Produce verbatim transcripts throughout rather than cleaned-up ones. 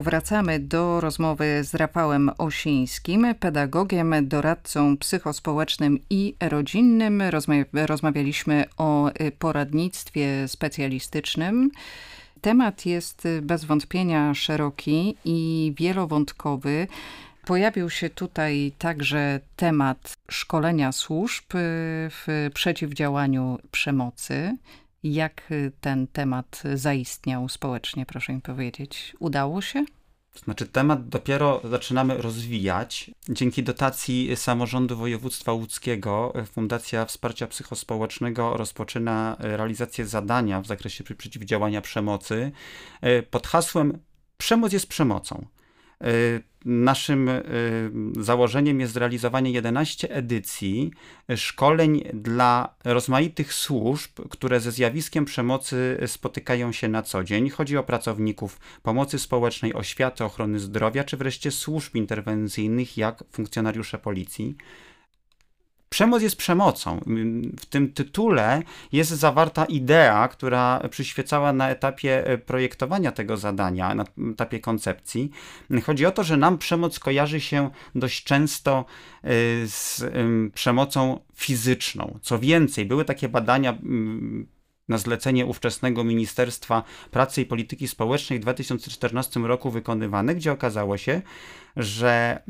Wracamy do rozmowy z Rafałem Osińskim, pedagogiem, doradcą psychospołecznym i rodzinnym. Rozmawia- rozmawialiśmy o poradnictwie specjalistycznym. Temat jest bez wątpienia szeroki i wielowątkowy. Pojawił się tutaj także temat szkolenia służb w przeciwdziałaniu przemocy. Jak ten temat zaistniał społecznie, proszę mi powiedzieć? Udało się? Znaczy temat dopiero zaczynamy rozwijać. Dzięki dotacji samorządu województwa łódzkiego Fundacja Wsparcia Psychospołecznego rozpoczyna realizację zadania w zakresie przeciwdziałania przemocy pod hasłem "Przemoc jest przemocą". Naszym założeniem jest zrealizowanie jedenastu edycji szkoleń dla rozmaitych służb, które ze zjawiskiem przemocy spotykają się na co dzień. Chodzi o pracowników pomocy społecznej, oświaty, ochrony zdrowia, czy wreszcie służb interwencyjnych, jak funkcjonariusze policji. Przemoc jest przemocą. W tym tytule jest zawarta idea, która przyświecała na etapie projektowania tego zadania, na etapie koncepcji. Chodzi o to, że nam przemoc kojarzy się dość często z przemocą fizyczną. Co więcej, były takie badania na zlecenie ówczesnego Ministerstwa Pracy i Polityki Społecznej w dwa tysiące czternastym roku wykonywane, gdzie okazało się, że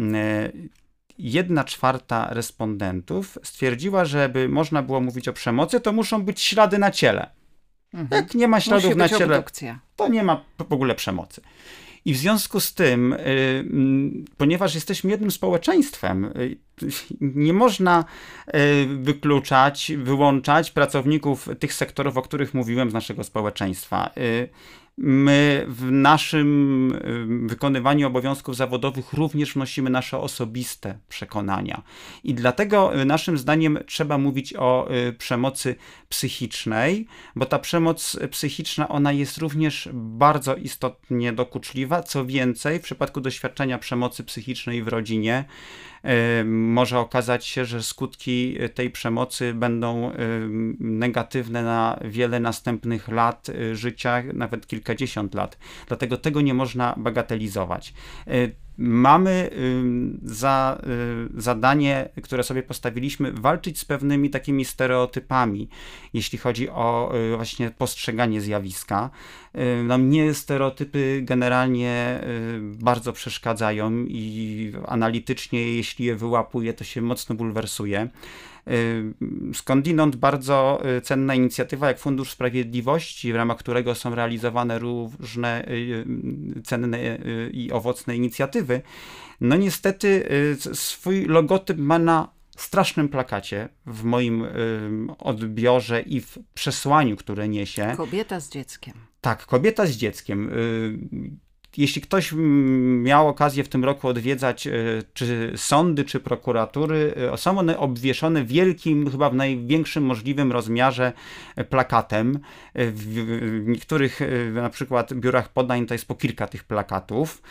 Jedna czwarta respondentów stwierdziła, że żeby można było mówić o przemocy, to muszą być ślady na ciele. Mhm. Jak nie ma śladów Musi na być ciele, obdukcja. To nie ma w ogóle przemocy. I w związku z tym, y, ponieważ jesteśmy jednym społeczeństwem, y, nie można y, wykluczać, wyłączać pracowników tych sektorów, o których mówiłem, z naszego społeczeństwa. Y, My w naszym wykonywaniu obowiązków zawodowych również wnosimy nasze osobiste przekonania. I dlatego naszym zdaniem trzeba mówić o przemocy psychicznej, bo ta przemoc psychiczna, ona jest również bardzo istotnie dokuczliwa. Co więcej, w przypadku doświadczenia przemocy psychicznej w rodzinie może okazać się, że skutki tej przemocy będą negatywne na wiele następnych lat życia, nawet kilkadziesiąt lat. Dlatego tego nie można bagatelizować. Mamy za zadanie, które sobie postawiliśmy, walczyć z pewnymi takimi stereotypami, jeśli chodzi o właśnie postrzeganie zjawiska. No, mnie stereotypy generalnie bardzo przeszkadzają i analitycznie, jeśli je wyłapuję, to się mocno bulwersuje. Skądinąd bardzo cenna inicjatywa jak Fundusz Sprawiedliwości, w ramach którego są realizowane różne cenne i owocne inicjatywy. No niestety swój logotyp ma na strasznym plakacie w moim odbiorze i w przesłaniu, które niesie. Kobieta z dzieckiem. Tak, kobieta z dzieckiem. Jeśli ktoś miał okazję w tym roku odwiedzać czy sądy, czy prokuratury, są one obwieszone wielkim, chyba w największym możliwym rozmiarze plakatem. W niektórych na przykład biurach podań to jest po kilka tych plakatów.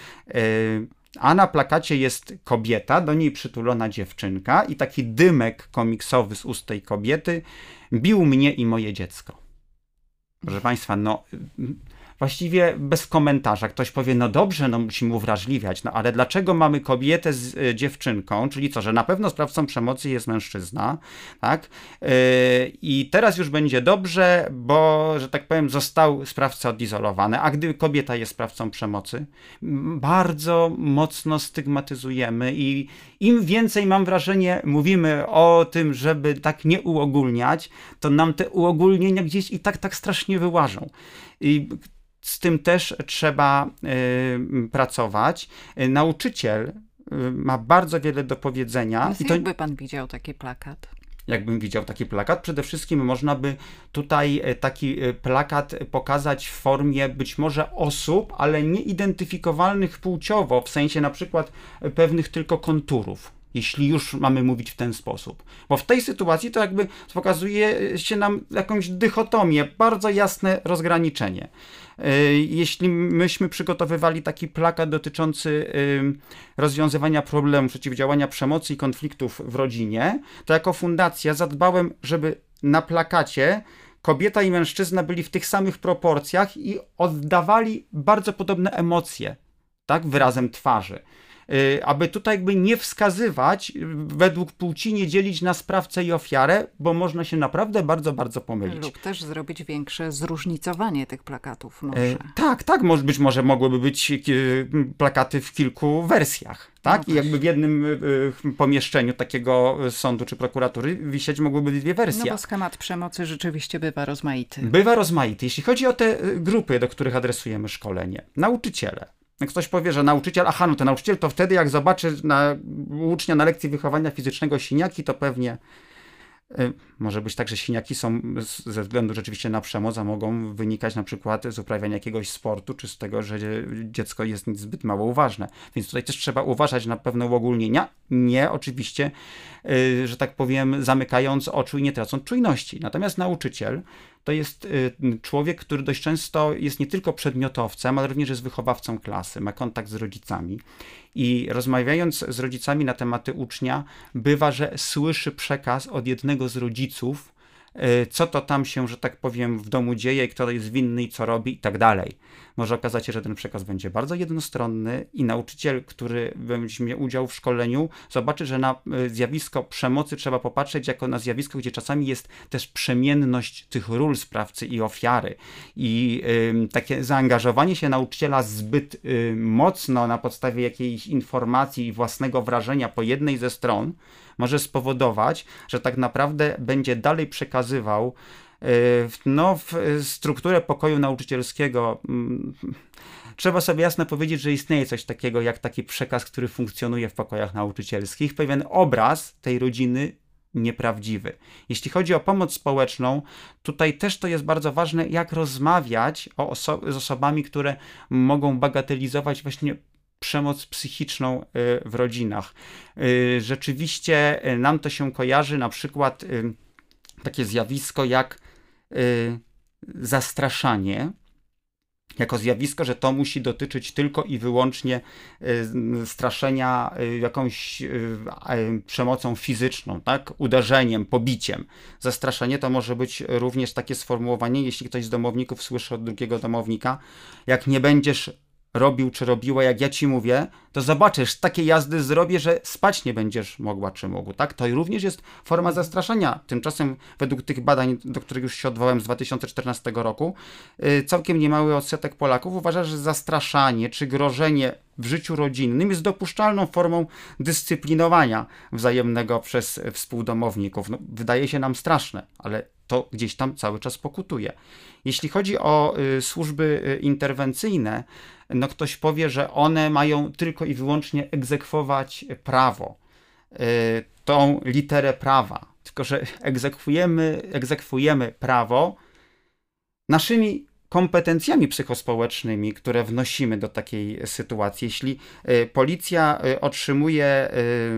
A na plakacie jest kobieta, do niej przytulona dziewczynka i taki dymek komiksowy z ust tej kobiety: bił mnie i moje dziecko. Proszę Państwa, no właściwie bez komentarza. Ktoś powie, no dobrze, no musimy uwrażliwiać, no ale dlaczego mamy kobietę z y, dziewczynką, czyli co, że na pewno sprawcą przemocy jest mężczyzna, tak? Yy, I teraz już będzie dobrze, bo, że tak powiem, został sprawca odizolowany, a gdy kobieta jest sprawcą przemocy, bardzo mocno stygmatyzujemy i im więcej, mam wrażenie, mówimy o tym, żeby tak nie uogólniać, to nam te uogólnienia gdzieś i tak, tak strasznie wyłażą. I z tym też trzeba y, pracować. Nauczyciel y, ma bardzo wiele do powiedzenia. Więc I to, jakby pan widział taki plakat? Jakbym widział taki plakat, przede wszystkim można by tutaj taki plakat pokazać w formie być może osób, ale nie-identyfikowalnych płciowo, w sensie na przykład pewnych tylko konturów, jeśli już mamy mówić w ten sposób. Bo w tej sytuacji to jakby pokazuje się nam jakąś dychotomię, bardzo jasne rozgraniczenie. Jeśli myśmy przygotowywali taki plakat dotyczący rozwiązywania problemów, przeciwdziałania przemocy i konfliktów w rodzinie, to jako fundacja zadbałem, żeby na plakacie kobieta i mężczyzna byli w tych samych proporcjach i oddawali bardzo podobne emocje. tak, wyrazem twarzy. Aby tutaj jakby nie wskazywać, według płci nie dzielić na sprawcę i ofiarę, bo można się naprawdę bardzo, bardzo pomylić. Lub też zrobić większe zróżnicowanie tych plakatów może. E, tak, tak, może, być może mogłyby być plakaty w kilku wersjach, tak? No I jakby w jednym y, pomieszczeniu takiego sądu czy prokuratury wisieć mogłyby dwie wersje. No bo schemat przemocy rzeczywiście bywa rozmaity. Bywa rozmaity. Jeśli chodzi o te grupy, do których adresujemy szkolenie, nauczyciele. Jak ktoś powie, że nauczyciel, aha, no to nauczyciel to wtedy jak zobaczy na ucznia na lekcji wychowania fizycznego siniaki, to pewnie y, może być tak, że siniaki są z, ze względu rzeczywiście na przemoc, a mogą wynikać na przykład z uprawiania jakiegoś sportu, czy z tego, że dziecko jest zbyt mało uważne. Więc tutaj też trzeba uważać na pewne uogólnienia, nie oczywiście, y, że tak powiem, zamykając oczu i nie tracąc czujności. Natomiast nauczyciel to jest człowiek, który dość często jest nie tylko przedmiotowcem, ale również jest wychowawcą klasy, ma kontakt z rodzicami i rozmawiając z rodzicami na tematy ucznia, bywa, że słyszy przekaz od jednego z rodziców, co to tam się, że tak powiem, w domu dzieje, kto jest winny i co robi i tak dalej. Może okazać się, że ten przekaz będzie bardzo jednostronny i nauczyciel, który będzie miał udział w szkoleniu, zobaczy, że na zjawisko przemocy trzeba popatrzeć jako na zjawisko, gdzie czasami jest też przemienność tych ról sprawcy i ofiary. I y, takie zaangażowanie się nauczyciela zbyt y, mocno na podstawie jakiejś informacji i własnego wrażenia po jednej ze stron może spowodować, że tak naprawdę będzie dalej przekazywał no, w strukturę pokoju nauczycielskiego. Trzeba sobie jasno powiedzieć, że istnieje coś takiego jak taki przekaz, który funkcjonuje w pokojach nauczycielskich, pewien obraz tej rodziny nieprawdziwy. Jeśli chodzi o pomoc społeczną, tutaj też to jest bardzo ważne, jak rozmawiać o oso- z osobami, które mogą bagatelizować właśnie przemoc psychiczną w rodzinach. Rzeczywiście nam to się kojarzy, na przykład takie zjawisko jak zastraszanie, jako zjawisko, że to musi dotyczyć tylko i wyłącznie straszenia jakąś przemocą fizyczną, tak? Uderzeniem, pobiciem. Zastraszenie to może być również takie sformułowanie, jeśli ktoś z domowników słyszy od drugiego domownika, jak nie będziesz robił czy robiła, jak ja ci mówię, to zobaczysz, takie jazdy zrobię, że spać nie będziesz mogła czy mógł, tak? To również jest forma zastraszania. Tymczasem według tych badań, do których już się odwołałem z dwa tysiące czternastego roku, całkiem niemały odsetek Polaków uważa, że zastraszanie czy grożenie w życiu rodzinnym jest dopuszczalną formą dyscyplinowania wzajemnego przez współdomowników. No, wydaje się nam straszne, ale to gdzieś tam cały czas pokutuje. Jeśli chodzi o y, służby y, interwencyjne, no ktoś powie, że one mają tylko i wyłącznie egzekwować prawo, y, tą literę prawa. Tylko że egzekwujemy, egzekwujemy prawo naszymi kompetencjami psychospołecznymi, które wnosimy do takiej sytuacji. Jeśli y, policja y, otrzymuje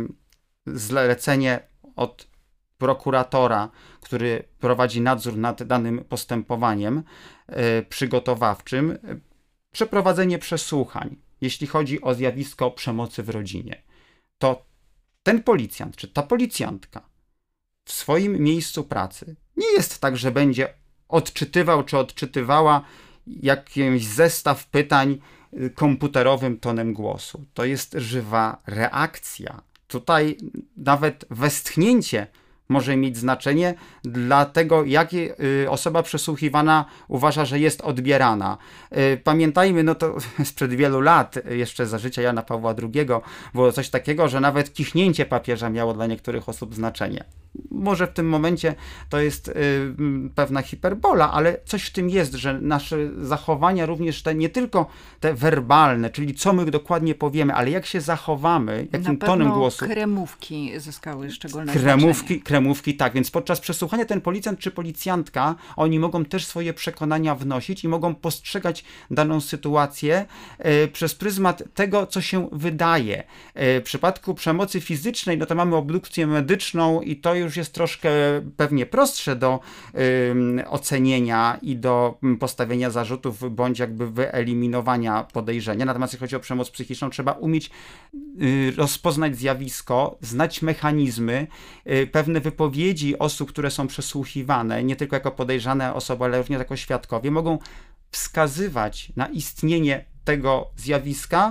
y, zlecenie od prokuratora, który prowadzi nadzór nad danym postępowaniem y, przygotowawczym, y, przeprowadzenie przesłuchań, jeśli chodzi o zjawisko przemocy w rodzinie, to ten policjant, czy ta policjantka w swoim miejscu pracy nie jest tak, że będzie odczytywał, czy odczytywała jakiś zestaw pytań y, komputerowym tonem głosu. To jest żywa reakcja. Tutaj nawet westchnięcie może mieć znaczenie dla tego, jak osoba przesłuchiwana uważa, że jest odbierana. Pamiętajmy, no to sprzed wielu lat, jeszcze za życia Jana Pawła drugiego, było coś takiego, że nawet kichnięcie papieża miało dla niektórych osób znaczenie. Może w tym momencie to jest y, pewna hiperbola, ale coś w tym jest, że nasze zachowania również te, nie tylko te werbalne, czyli co my dokładnie powiemy, ale jak się zachowamy, jakim tonem głosu. Kremówki zyskały szczególne kremówki, znaczenie. Kremówki, tak, więc podczas przesłuchania ten policjant czy policjantka, oni mogą też swoje przekonania wnosić i mogą postrzegać daną sytuację y, przez pryzmat tego, co się wydaje. Y, w przypadku przemocy fizycznej, no to mamy obdukcję medyczną i to już jest troszkę pewnie prostsze do y, ocenienia i do postawienia zarzutów, bądź jakby wyeliminowania podejrzenia. Natomiast jeśli chodzi o przemoc psychiczną, trzeba umieć y, rozpoznać zjawisko, znać mechanizmy, y, pewne wypowiedzi osób, które są przesłuchiwane, nie tylko jako podejrzane osoby, ale również jako świadkowie, mogą wskazywać na istnienie tego zjawiska,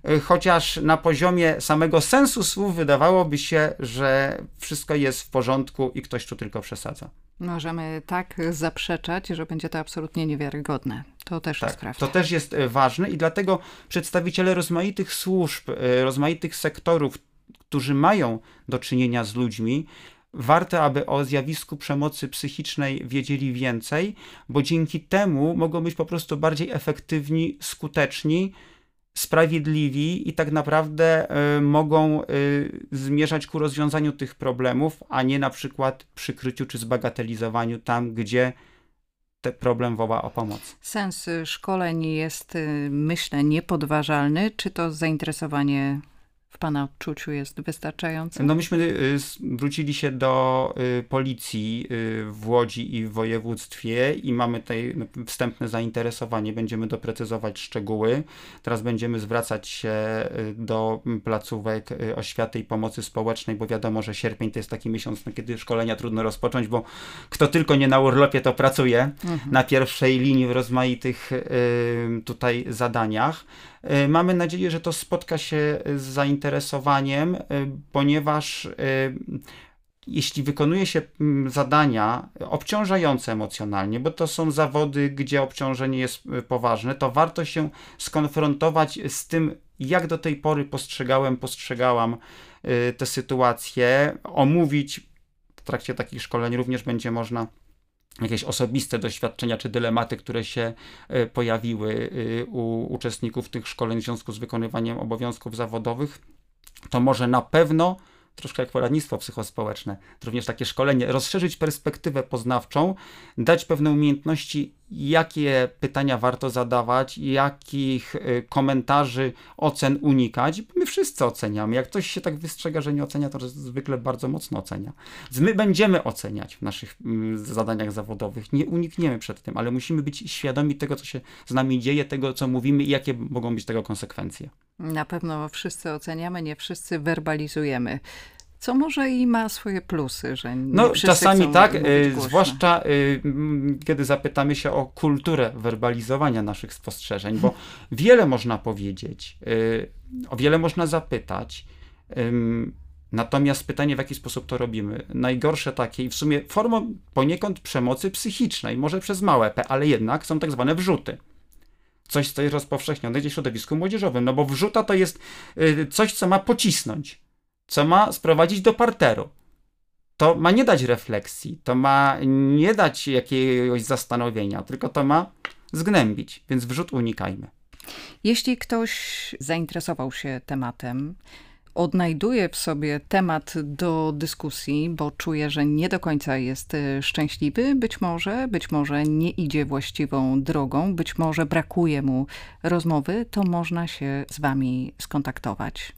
chociaż na poziomie samego sensu słów wydawałoby się, że wszystko jest w porządku i ktoś tu tylko przesadza. Możemy tak zaprzeczać, że będzie to absolutnie niewiarygodne. To też Tak, jest prawda. to też jest ważne i dlatego przedstawiciele rozmaitych służb, rozmaitych sektorów, którzy mają do czynienia z ludźmi, warto, aby o zjawisku przemocy psychicznej wiedzieli więcej, bo dzięki temu mogą być po prostu bardziej efektywni, skuteczni, sprawiedliwi i tak naprawdę y, mogą y, zmierzać ku rozwiązaniu tych problemów, a nie na przykład przykryciu czy zbagatelizowaniu tam, gdzie ten problem woła o pomoc. Sens szkoleń jest, myślę, niepodważalny. Czy to zainteresowanie w pana odczuciu jest wystarczające? No myśmy y, zwrócili się do y, policji y, w Łodzi i w województwie i mamy tutaj no, wstępne zainteresowanie. Będziemy doprecyzować szczegóły. Teraz będziemy zwracać się y, do placówek y, oświaty i pomocy społecznej, bo wiadomo, że sierpień to jest taki miesiąc, no, kiedy szkolenia trudno rozpocząć, bo kto tylko nie na urlopie, to pracuje mhm. na pierwszej linii w rozmaitych y, tutaj zadaniach. Mamy nadzieję, że to spotka się z zainteresowaniem, ponieważ jeśli wykonuje się zadania obciążające emocjonalnie, bo to są zawody, gdzie obciążenie jest poważne, to warto się skonfrontować z tym, jak do tej pory postrzegałem, postrzegałam tę sytuację, omówić w trakcie takich szkoleń również będzie można jakieś osobiste doświadczenia czy dylematy, które się y, pojawiły y, u uczestników tych szkoleń w związku z wykonywaniem obowiązków zawodowych, to może na pewno, troszkę jak poradnictwo psychospołeczne, również takie szkolenie, rozszerzyć perspektywę poznawczą, dać pewne umiejętności, jakie pytania warto zadawać, jakich y, komentarzy, ocen unikać. My wszyscy oceniamy. Jak ktoś się tak wystrzega, że nie ocenia, to zwykle bardzo mocno ocenia. Więc my będziemy oceniać w naszych y, zadaniach zawodowych. Nie unikniemy przed tym, ale musimy być świadomi tego, co się z nami dzieje, tego, co mówimy i jakie mogą być tego konsekwencje. Na pewno wszyscy oceniamy, nie wszyscy werbalizujemy. Co może i ma swoje plusy, że nie no czasami tak, y, głośno. zwłaszcza y, kiedy zapytamy się o kulturę werbalizowania naszych spostrzeżeń, bo wiele można powiedzieć, y, o wiele można zapytać, y, natomiast pytanie, w jaki sposób to robimy, najgorsze takie i w sumie formą poniekąd przemocy psychicznej, może przez małe p, ale jednak są tak zwane wrzuty. Coś, co jest rozpowszechnione w środowisku młodzieżowym, no bo wrzuta to jest y, coś, co ma pocisnąć, co ma sprowadzić do parteru. To ma nie dać refleksji, to ma nie dać jakiegoś zastanowienia, tylko to ma zgnębić, więc wrzut unikajmy. Jeśli ktoś zainteresował się tematem, odnajduje w sobie temat do dyskusji, bo czuje, że nie do końca jest szczęśliwy, być może, być może nie idzie właściwą drogą, być może brakuje mu rozmowy, to można się z wami skontaktować.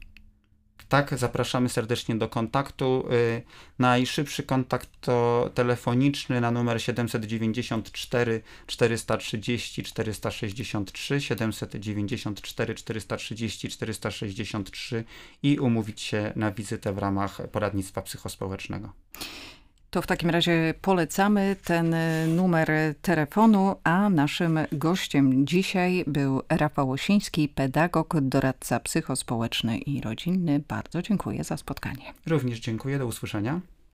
Tak, zapraszamy serdecznie do kontaktu. Yy, najszybszy kontakt to telefoniczny na numer siedemset dziewięćdziesiąt cztery czterysta trzydzieści czterysta sześćdziesiąt trzy, siedemset dziewięćdziesiąt cztery czterysta trzydzieści czterysta sześćdziesiąt trzy i umówić się na wizytę w ramach poradnictwa psychospołecznego. To w takim razie polecamy ten numer telefonu, a naszym gościem dzisiaj był Rafał Osiński, pedagog, doradca psychospołeczny i rodzinny. Bardzo dziękuję za spotkanie. Również dziękuję, do usłyszenia.